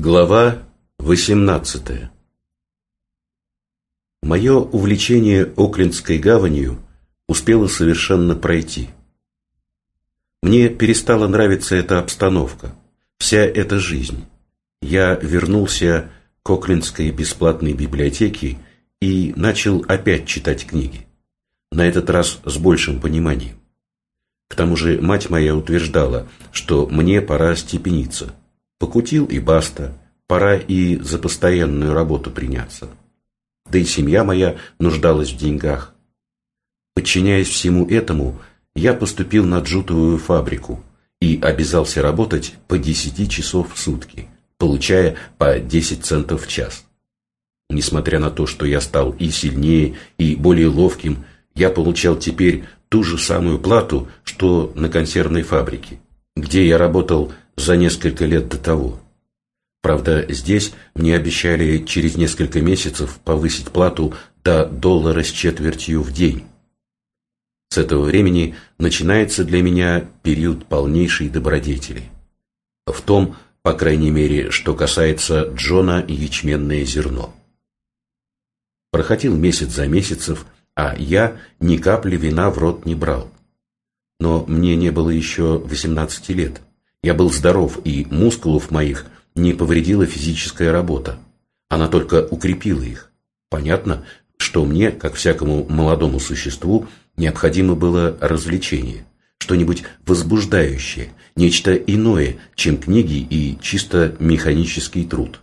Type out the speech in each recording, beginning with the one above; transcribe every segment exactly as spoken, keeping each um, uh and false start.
Глава восемнадцатая. Мое увлечение Оклендской гаванью успело совершенно пройти. Мне перестала нравиться эта обстановка, вся эта жизнь. Я вернулся к Оклендской бесплатной библиотеке и начал опять читать книги, на этот раз с большим пониманием. К тому же мать моя утверждала, что мне пора степениться. Покутил и баста, пора и за постоянную работу приняться. Да и семья моя нуждалась в деньгах. Подчиняясь всему этому, я поступил на джутовую фабрику и обязался работать по десять часов в сутки, получая по десять центов в час. Несмотря на то, что я стал и сильнее, и более ловким, я получал теперь ту же самую плату, что на консервной фабрике, где я работал за несколько лет до того. Правда, здесь мне обещали через несколько месяцев повысить плату до доллара с четвертью в день. С этого времени начинается для меня период полнейшей добродетели. В том, по крайней мере, что касается Джона и ячменное зерно. Проходил месяц за месяцев, а я ни капли вина в рот не брал. Но мне не было еще восемнадцати лет. Я был здоров, и мускулов моих не повредила физическая работа. Она только укрепила их. Понятно, что мне, как всякому молодому существу, необходимо было развлечение, что-нибудь возбуждающее, нечто иное, чем книги и чисто механический труд.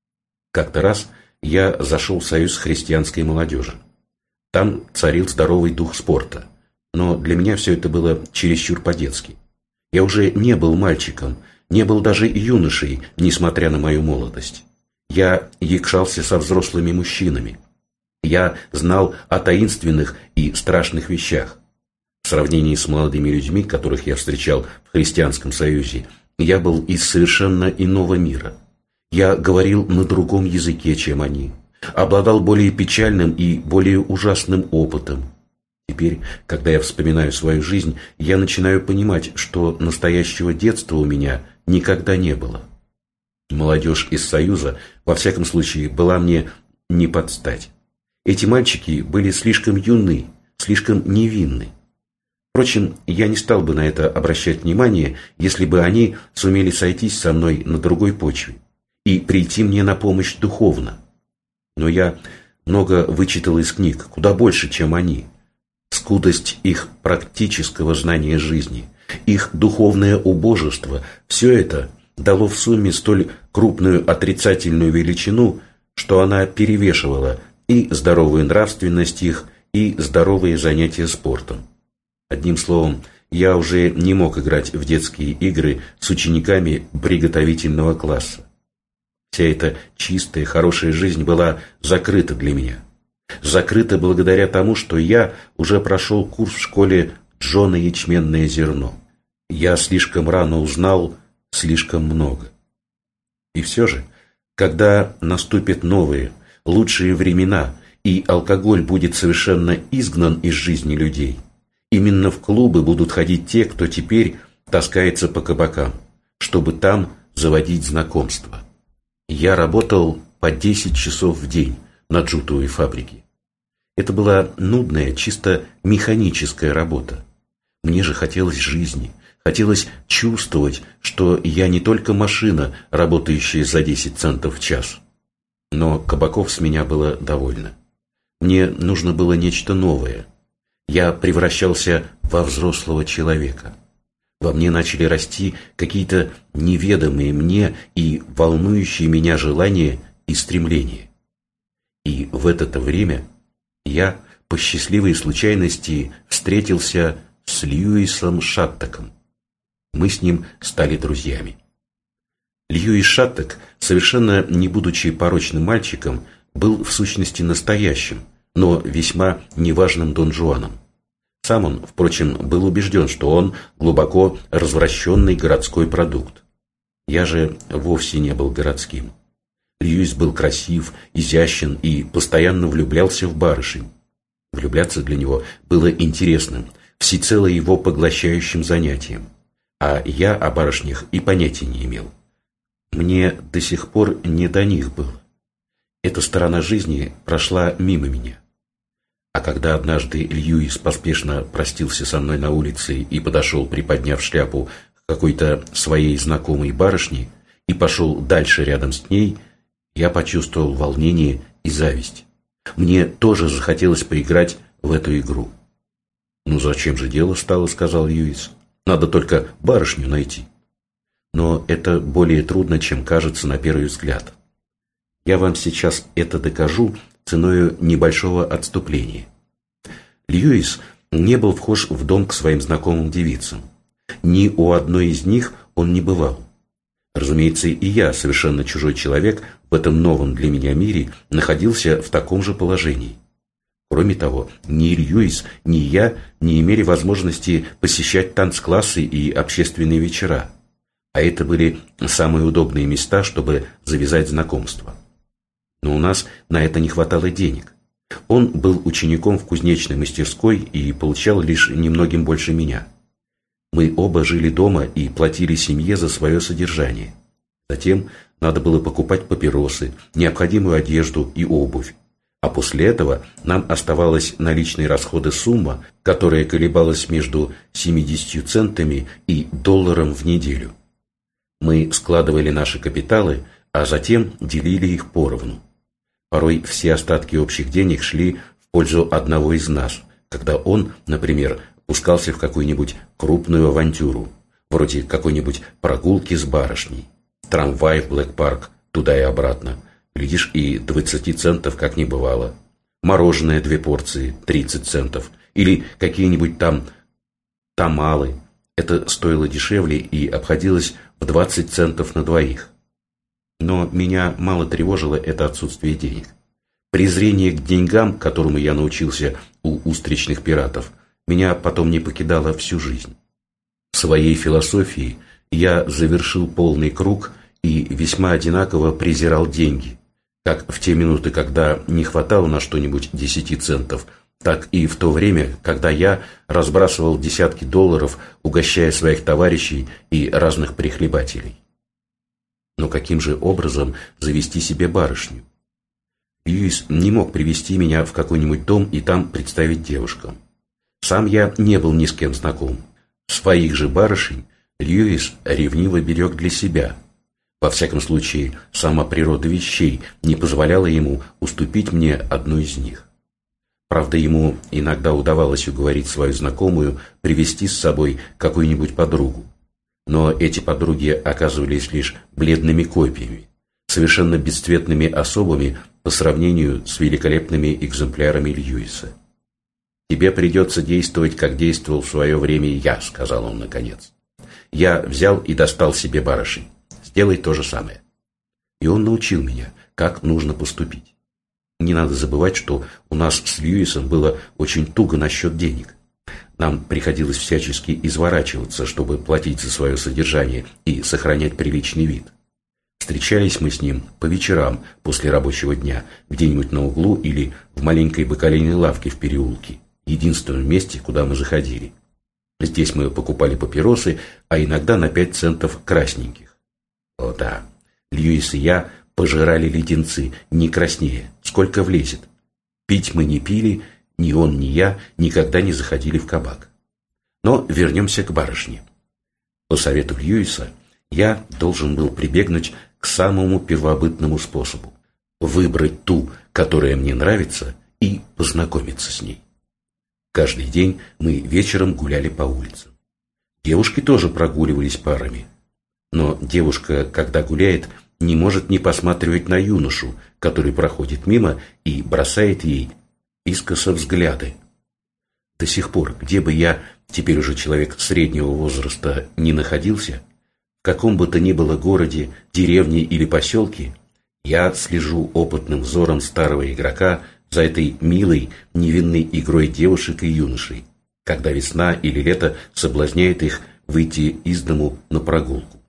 Как-то раз я зашел в союз христианской молодежи. Там царил здоровый дух спорта, но для меня все это было чересчур по-детски. Я уже не был мальчиком, не был даже юношей, несмотря на мою молодость. Я якшался со взрослыми мужчинами. Я знал о таинственных и страшных вещах. В сравнении с молодыми людьми, которых я встречал в христианском союзе, я был из совершенно иного мира. Я говорил на другом языке, чем они, обладал более печальным и более ужасным опытом. Теперь, когда я вспоминаю свою жизнь, я начинаю понимать, что настоящего детства у меня никогда не было. Молодежь из Союза, во всяком случае, была мне не под стать. Эти мальчики были слишком юны, слишком невинны. Впрочем, я не стал бы на это обращать внимание, если бы они сумели сойтись со мной на другой почве и прийти мне на помощь духовно. Но я много вычитал из книг, куда больше, чем они. Скудость их практического знания жизни, их духовное убожество – все это дало в сумме столь крупную отрицательную величину, что она перевешивала и здоровую нравственность их, и здоровые занятия спортом. Одним словом, я уже не мог играть в детские игры с учениками приготовительного класса. Вся эта чистая, хорошая жизнь была закрыта для меня. Закрыто благодаря тому, что я уже прошел курс в школе Джона ячменное зерно. Я слишком рано узнал слишком много. И все же, когда наступят новые, лучшие времена, и алкоголь будет совершенно изгнан из жизни людей, именно в клубы будут ходить те, кто теперь таскается по кабакам, чтобы там заводить знакомства. Я работал по десять часов в день на джутовой фабрике. Это была нудная, чисто механическая работа. Мне же хотелось жизни, хотелось чувствовать, что я не только машина, работающая за десять центов в час. Но кабаков с меня было довольно. Мне нужно было нечто новое. Я превращался во взрослого человека. Во мне начали расти какие-то неведомые мне и волнующие меня желания и стремления. И в это время я, по счастливой случайности, встретился с Льюисом Шаттаком. Мы с ним стали друзьями. Льюис Шаттак, совершенно не будучи порочным мальчиком, был в сущности настоящим, но весьма неважным Дон Жуаном. Сам он, впрочем, был убежден, что он глубоко развращенный городской продукт. Я же вовсе не был городским. Льюис был красив, изящен и постоянно влюблялся в барышень. Влюбляться для него было интересным, всецело его поглощающим занятием. А я о барышнях и понятия не имел. Мне до сих пор не до них было. Эта сторона жизни прошла мимо меня. А когда однажды Льюис поспешно простился со мной на улице и подошел, приподняв шляпу, к какой-то своей знакомой барышне и пошел дальше рядом с ней, я почувствовал волнение и зависть. Мне тоже захотелось поиграть в эту игру. «Ну зачем же дело стало?» — сказал Льюис. «Надо только барышню найти». Но это более трудно, чем кажется на первый взгляд. Я вам сейчас это докажу ценою небольшого отступления. Льюис не был вхож в дом к своим знакомым девицам. Ни у одной из них он не бывал. Разумеется, и я, совершенно чужой человек, в этом новом для меня мире находился в таком же положении. Кроме того, ни Льюис, ни я не имели возможности посещать танцклассы и общественные вечера. А это были самые удобные места, чтобы завязать знакомство. Но у нас на это не хватало денег. Он был учеником в кузнечной мастерской и получал лишь немногим больше меня. Мы оба жили дома и платили семье за свое содержание. Затем надо было покупать папиросы, необходимую одежду и обувь. А после этого нам оставалась наличные расходы сумма, которая колебалась между семьдесятью центами и долларом в неделю. Мы складывали наши капиталы, а затем делили их поровну. Порой все остатки общих денег шли в пользу одного из нас, когда он, например, пускался в какую-нибудь крупную авантюру, вроде какой-нибудь прогулки с барышней, трамвай в Блэк-парк, туда и обратно, глядишь, и двадцати центов как не бывало, мороженое две порции, тридцать центов, или какие-нибудь там тамалы, это стоило дешевле и обходилось в двадцать центов на двоих. Но меня мало тревожило это отсутствие денег. Презрение к деньгам, которому я научился у устричных пиратов, меня потом не покидало всю жизнь. В своей философии я завершил полный круг и весьма одинаково презирал деньги, как в те минуты, когда не хватало на что-нибудь десяти центов, так и в то время, когда я разбрасывал десятки долларов, угощая своих товарищей и разных прихлебателей. Но каким же образом завести себе барышню? Льюис не мог привести меня в какой-нибудь дом и там представить девушкам. Сам я не был ни с кем знаком. Своих же барышень Льюис ревниво берег для себя. Во всяком случае, сама природа вещей не позволяла ему уступить мне одну из них. Правда, ему иногда удавалось уговорить свою знакомую привести с собой какую-нибудь подругу. Но эти подруги оказывались лишь бледными копиями, совершенно бесцветными особами по сравнению с великолепными экземплярами Льюиса. «Тебе придется действовать, как действовал в свое время я», — сказал он наконец. «Я взял и достал себе барышень. Сделай то же самое». И он научил меня, как нужно поступить. Не надо забывать, что у нас с Льюисом было очень туго насчет денег. Нам приходилось всячески изворачиваться, чтобы платить за свое содержание и сохранять приличный вид. Встречались мы с ним по вечерам после рабочего дня, где-нибудь на углу или в маленькой бакалейной лавке в переулке, единственном месте, куда мы заходили. Здесь мы покупали папиросы, а иногда на пять центов красненьких. О да, Льюис и я пожирали леденцы, не краснее, сколько влезет. Пить мы не пили, ни он, ни я никогда не заходили в кабак. Но вернемся к барышне. По совету Льюиса я должен был прибегнуть к самому первобытному способу – выбрать ту, которая мне нравится, и познакомиться с ней. Каждый день мы вечером гуляли по улицам. Девушки тоже прогуливались парами. Но девушка, когда гуляет, не может не посматривать на юношу, который проходит мимо и бросает ей искоса взгляды. До сих пор, где бы я, теперь уже человек среднего возраста, не находился, в каком бы то ни было городе, деревне или поселке, я слежу опытным взором старого игрока за этой милой, невинной игрой девушек и юношей, когда весна или лето соблазняет их выйти из дому на прогулку.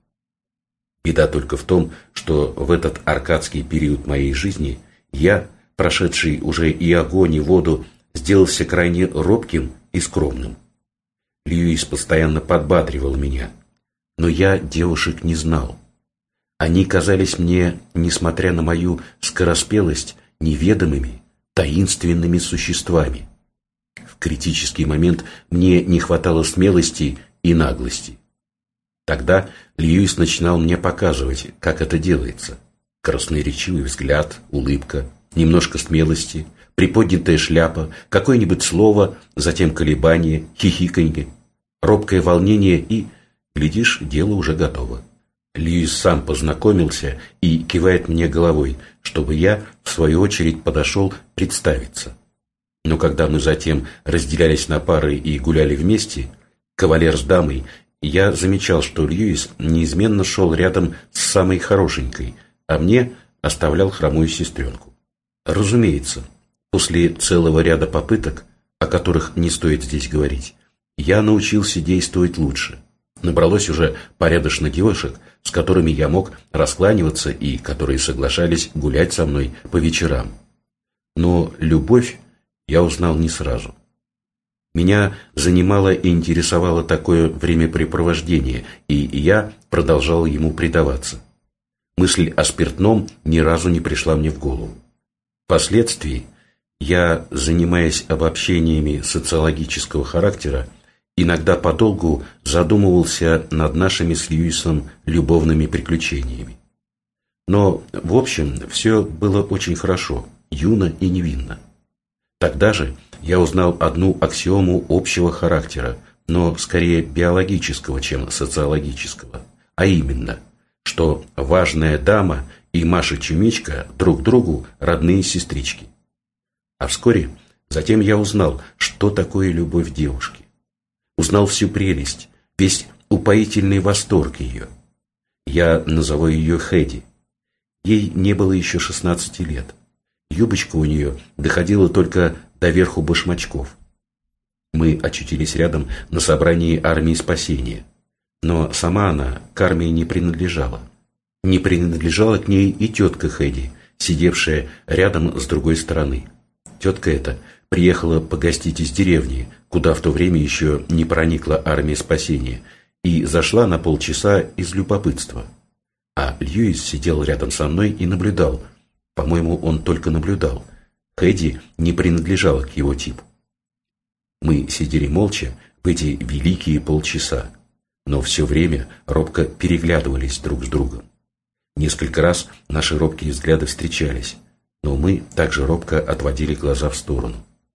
Беда только в том, что в этот аркадский период моей жизни я, прошедший уже и огонь, и воду, сделался крайне робким и скромным. Льюис постоянно подбадривал меня, но я девушек не знал. Они казались мне, несмотря на мою скороспелость, неведомыми, таинственными существами. В критический момент мне не хватало смелости и наглости. Тогда Льюис начинал мне показывать, как это делается. Красноречивый взгляд, улыбка, немножко смелости, приподнятая шляпа, какое-нибудь слово, затем колебание, хихиканье, робкое волнение и, глядишь, дело уже готово. Льюис сам познакомился и кивает мне головой, чтобы я, в свою очередь, подошел представиться. Но когда мы затем разделялись на пары и гуляли вместе, кавалер с дамой, я замечал, что Льюис неизменно шел рядом с самой хорошенькой, а мне оставлял хромую сестренку. Разумеется, после целого ряда попыток, о которых не стоит здесь говорить, я научился действовать лучше. Набралось уже порядочно девушек, с которыми я мог раскланиваться и которые соглашались гулять со мной по вечерам. Но любовь я узнал не сразу. Меня занимало и интересовало такое времяпрепровождение, и я продолжал ему предаваться. Мысль о спиртном ни разу не пришла мне в голову. Впоследствии я, занимаясь обобщениями социологического характера, иногда подолгу задумывался над нашими с Льюисом любовными приключениями. Но, в общем, все было очень хорошо, юно и невинно. Тогда же я узнал одну аксиому общего характера, но скорее биологического, чем социологического, а именно, что важная дама и Маша Чумичка друг другу родные сестрички. А вскоре затем я узнал, что такое любовь девушки. Узнал всю прелесть, весь упоительный восторг ее. Я назову ее Хэдди. Ей не было еще шестнадцати лет. Юбочка у нее доходила только до верху башмачков. Мы очутились рядом на собрании армии спасения. Но сама она к армии не принадлежала. Не принадлежала к ней и тетка Хэдди, сидевшая рядом с другой стороны. Тетка эта приехала погостить из деревни, куда в то время еще не проникла армия спасения, и зашла на полчаса из любопытства. А Льюис сидел рядом со мной и наблюдал. По-моему, он только наблюдал. Хэдди не принадлежала к его типу. Мы сидели молча в эти великие полчаса, но все время робко переглядывались друг с другом. Несколько раз наши робкие взгляды встречались, но мы также робко отводили глаза в сторону.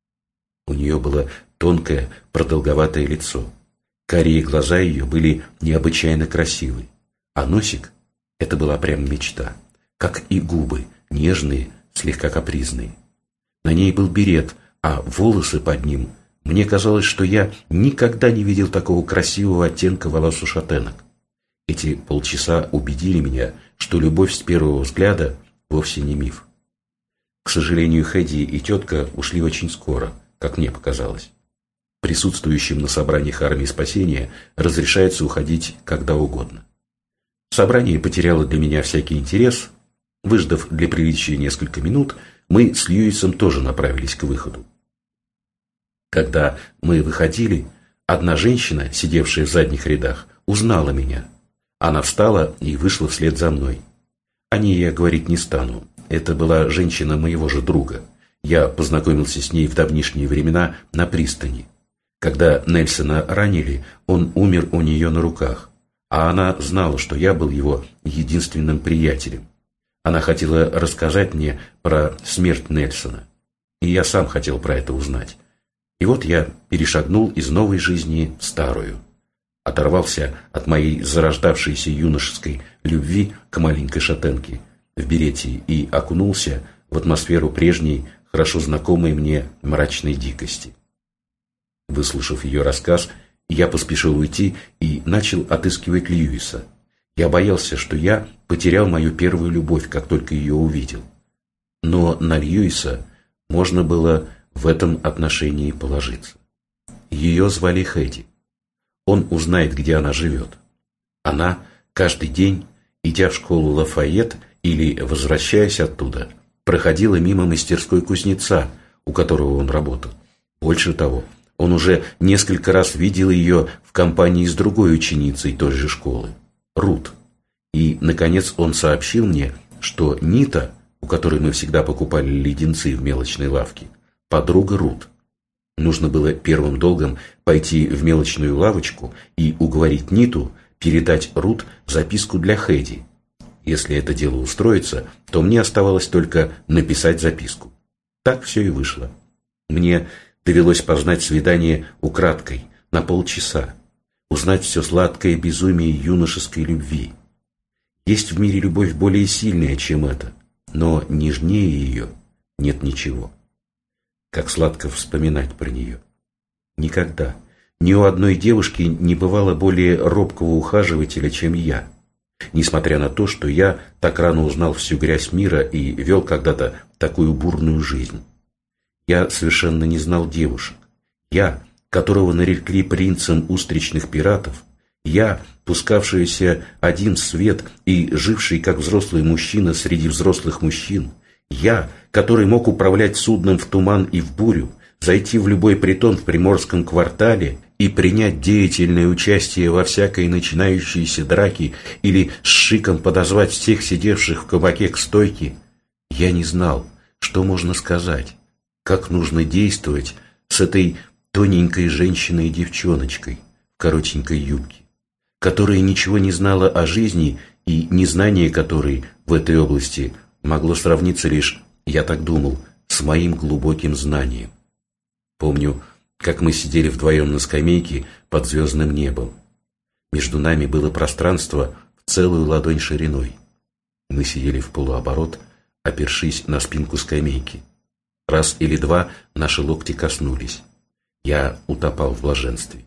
У нее было тонкое, продолговатое лицо. Карие глаза ее были необычайно красивы, а носик — это была прям мечта, как и губы, нежные, слегка капризные. На ней был берет, а волосы под ним, мне казалось, что я никогда не видел такого красивого оттенка волос у шатенок. Эти полчаса убедили меня, что любовь с первого взгляда вовсе не миф. К сожалению, Хэдди и тетка ушли очень скоро, как мне показалось. Присутствующим на собраниях армии спасения разрешается уходить когда угодно. Собрание потеряло для меня всякий интерес. Выждав для приличия несколько минут, мы с Льюисом тоже направились к выходу. Когда мы выходили, одна женщина, сидевшая в задних рядах, узнала меня. Она встала и вышла вслед за мной. О ней я говорить не стану. Это была женщина моего же друга. Я познакомился с ней в давнишние времена на пристани. Когда Нельсона ранили, он умер у нее на руках, а она знала, что я был его единственным приятелем. Она хотела рассказать мне про смерть Нельсона, и я сам хотел про это узнать. И вот я перешагнул из новой жизни в старую, оторвался от моей зарождавшейся юношеской любви к маленькой шатенке в берете и окунулся в атмосферу прежней, хорошо знакомой мне мрачной дикости. Выслушав ее рассказ, я поспешил уйти и начал отыскивать Льюиса. Я боялся, что я потерял мою первую любовь, как только ее увидел. Но на Льюиса можно было в этом отношении положиться. Ее звали Хэдди. Он узнает, где она живет. Она каждый день, идя в школу Лафайет или возвращаясь оттуда, проходила мимо мастерской кузнеца, у которого он работал. Больше того, он уже несколько раз видел ее в компании с другой ученицей той же школы, Рут. И, наконец, он сообщил мне, что Нита, у которой мы всегда покупали леденцы в мелочной лавке, подруга Рут. Нужно было первым долгом пойти в мелочную лавочку и уговорить Ниту передать Рут записку для Хэдди. Если это дело устроится, то мне оставалось только написать записку. Так все и вышло. Мне довелось познать свидание украдкой, на полчаса, узнать все сладкое безумие юношеской любви. Есть в мире любовь более сильная, чем эта, но нежнее ее нет ничего. Как сладко вспоминать про нее. Никогда, ни у одной девушки не бывало более робкого ухаживателя, чем я, несмотря на то, что я так рано узнал всю грязь мира и вел когда-то такую бурную жизнь. Я совершенно не знал девушек. Я, которого нарекли принцем устричных пиратов, я, пускавшийся один в свет и живший как взрослый мужчина среди взрослых мужчин, я, который мог управлять судном в туман и в бурю, зайти в любой притон в приморском квартале и принять деятельное участие во всякой начинающейся драке или с шиком подозвать всех сидевших в кабаке к стойке, я не знал, что можно сказать, как нужно действовать с этой тоненькой женщиной-девчоночкой в коротенькой юбке, которая ничего не знала о жизни и незнание которой в этой области могло сравниться лишь, я так думал, с моим глубоким знанием. Помню, как мы сидели вдвоем на скамейке под звездным небом. Между нами было пространство в целую ладонь шириной. Мы сидели в полуоборот, опершись на спинку скамейки. Раз или два наши локти коснулись. Я утопал в блаженстве.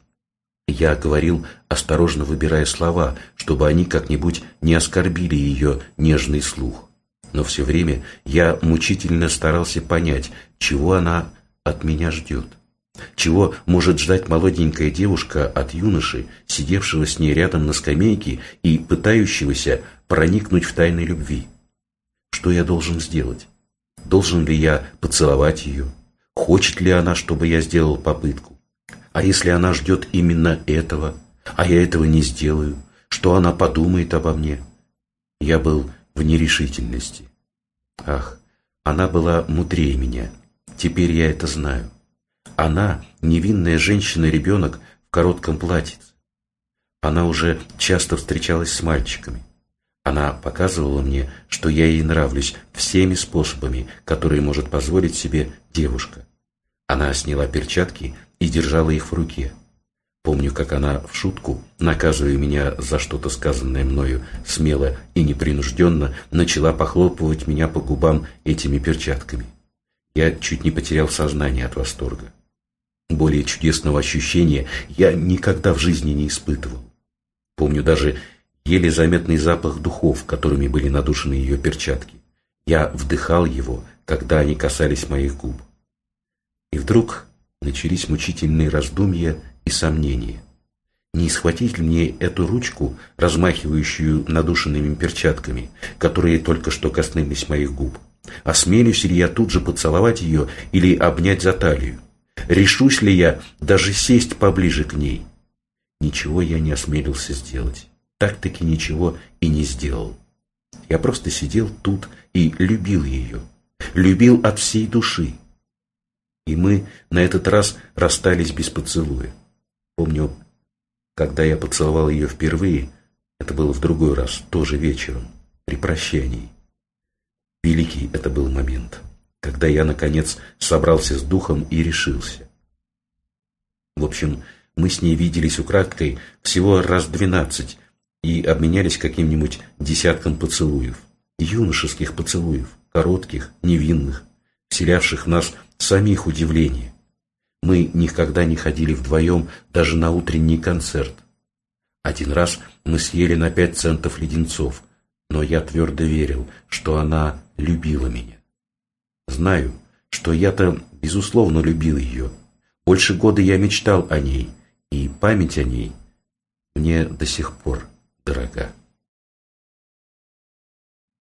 Я говорил, осторожно выбирая слова, чтобы они как-нибудь не оскорбили ее нежный слух. Но все время я мучительно старался понять, чего она от меня ждет. Чего может ждать молоденькая девушка от юноши, сидевшего с ней рядом на скамейке и пытающегося проникнуть в тайны любви? Что я должен сделать? Должен ли я поцеловать ее? Хочет ли она, чтобы я сделал попытку? А если она ждет именно этого, а я этого не сделаю, что она подумает обо мне? Я был в нерешительности. Ах, она была мудрее меня. Теперь я это знаю. Она невинная женщина-ребенок в коротком платьице. Она уже часто встречалась с мальчиками. Она показывала мне, что я ей нравлюсь всеми способами, которые может позволить себе девушка. Она сняла перчатки и держала их в руке. Помню, как она в шутку, наказывая меня за что-то сказанное мною смело и непринужденно, начала похлопывать меня по губам этими перчатками. Я чуть не потерял сознание от восторга. Более чудесного ощущения я никогда в жизни не испытывал. Помню даже еле заметный запах духов, которыми были надушены ее перчатки. Я вдыхал его, когда они касались моих губ. И вдруг начались мучительные раздумья и сомнения. Не схватить ли мне эту ручку, размахивающую надушенными перчатками, которые только что коснулись моих губ? Осмелюсь ли я тут же поцеловать ее или обнять за талию? Решусь ли я даже сесть поближе к ней? Ничего я не осмелился сделать. Так-таки ничего и не сделал. Я просто сидел тут и любил ее. Любил от всей души. И мы на этот раз расстались без поцелуя. Помню, когда я поцеловал ее впервые, это было в другой раз, тоже вечером, при прощании. Великий это был момент, когда я, наконец, собрался с духом и решился. В общем, мы с ней виделись украдкой всего раз двенадцать и обменялись каким-нибудь десятком поцелуев, юношеских поцелуев, коротких, невинных, вселявших в нас самих удивление. Мы никогда не ходили вдвоем даже на утренний концерт. Один раз мы съели на пять центов леденцов, но я твердо верил, что она любила меня. Знаю, что я-то, безусловно, любил ее. Больше года я мечтал о ней, и память о ней мне до сих пор дорога.